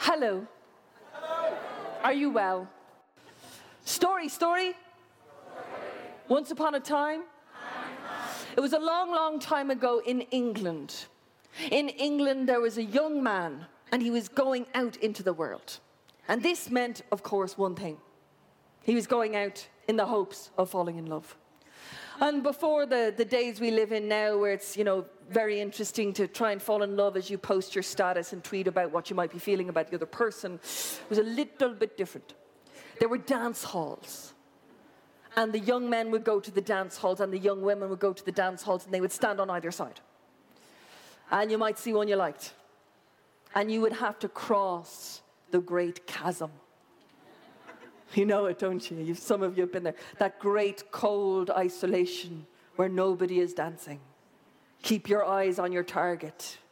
Hello. Are you well? Story. Once upon a time? It was a long, long time ago in England. In England, there was a young man, and he was going out into the world. And this meant, of course, one thing. He was going out in the hopes of falling in love. And before the days we live in now, where it's, very interesting to try and fall in love as you post your status and tweet about what you might be feeling about the other person, it was a little bit different. There were dance halls. And the young men would go to the dance halls, and the young women would go to the dance halls, and they would stand on either side. And you might see one you liked. And you would have to cross the great chasm. You know it, don't you? Some of you have been there. That great cold isolation where nobody is dancing. Keep your eyes on your target.